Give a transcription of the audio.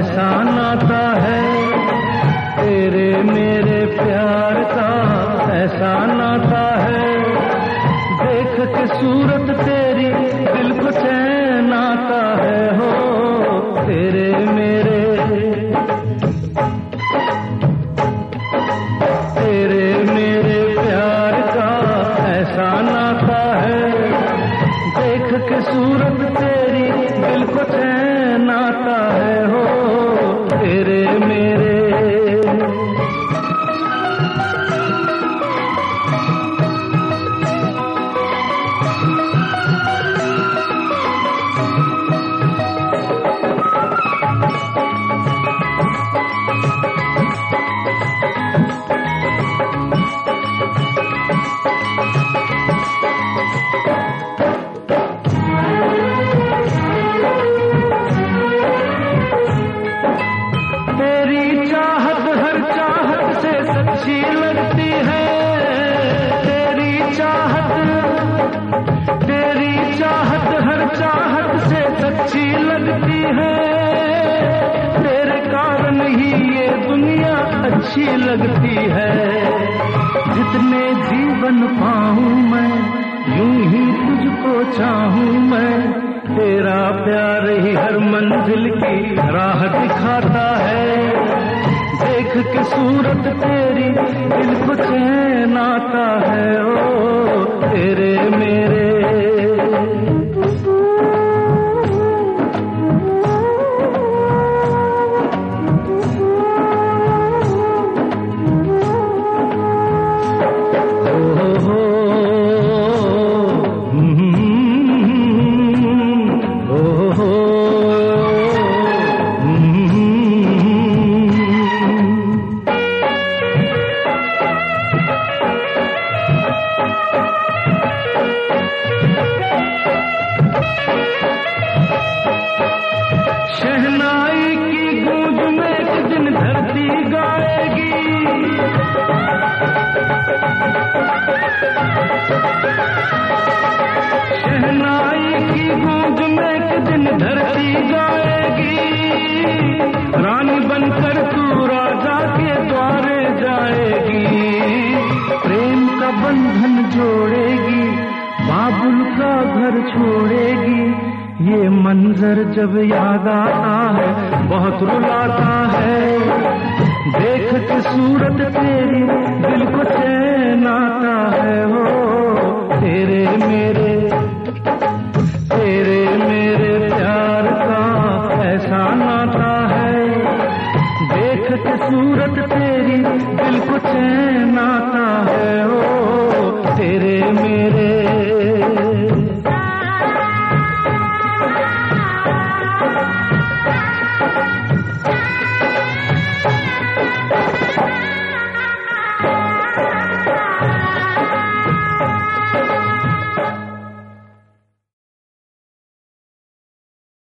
ऐसा नाता है, तेरे मेरे प्यार का ऐसा नाता है। देख के सूरत तेरी दिल को चैन आता है हो, तेरे मेरे प्यार का ऐसा नाता है। देख के सूरत तेरी दिल को चैन आता है हो, तेरे मेरे। अच्छी लगती है तेरी चाहत हर चाहत से सच्ची लगती है। तेरे कारण ही ये दुनिया अच्छी लगती है। जितने जीवन पाऊं मैं यूं ही तुझको चाहूं मैं, तेरा प्यार ही हर मंजिल की राह दिखाता है। देख के सूरत तेरी दिल को चैन आता है ओ, तेरे मेरे। शहनाई की गूंज में एक दिन धरती गाएगी, शहनाई की गूंज में एक दिन धरती गाएगी। रानी बनकर तू राजा के द्वारे जाएगी, प्रेम का बंधन जोड़ेगी, बाबुल का घर छोड़ेगी। ये मंजर जब याद आता है बहुत रुलाता है। देख के सूरत तेरी दिल को चैन आता है हो, तेरे मेरे।